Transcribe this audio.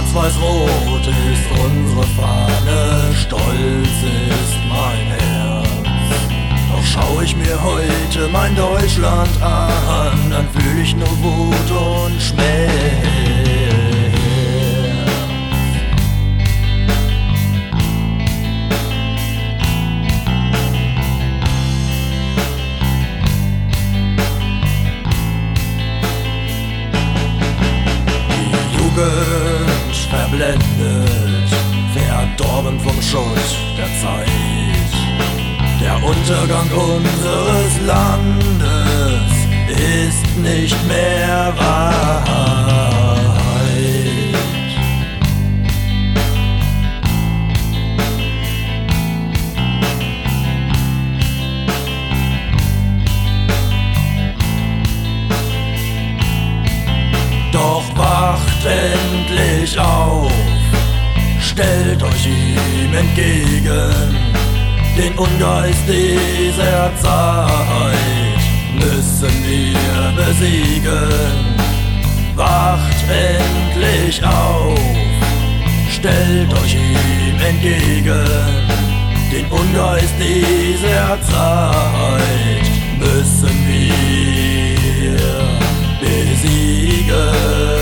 Schwarz-Weiß-Rot ist unsere Fahne, stolz ist mein Herz. Doch schau ich mir heute mein Deutschland an, dann fühl ich nur Wut und Schmerz. Verblendet, verdorben vom Schutt der Zeit. Der Untergang unseres Landes ist nicht mehr Wahrheit. Doch wacht endlich auf, stellt euch ihm entgegen, den Ungeist dieser Zeit müssen wir besiegen. Wacht endlich auf, stellt euch ihm entgegen, den Ungeist dieser Zeit müssen wir besiegen.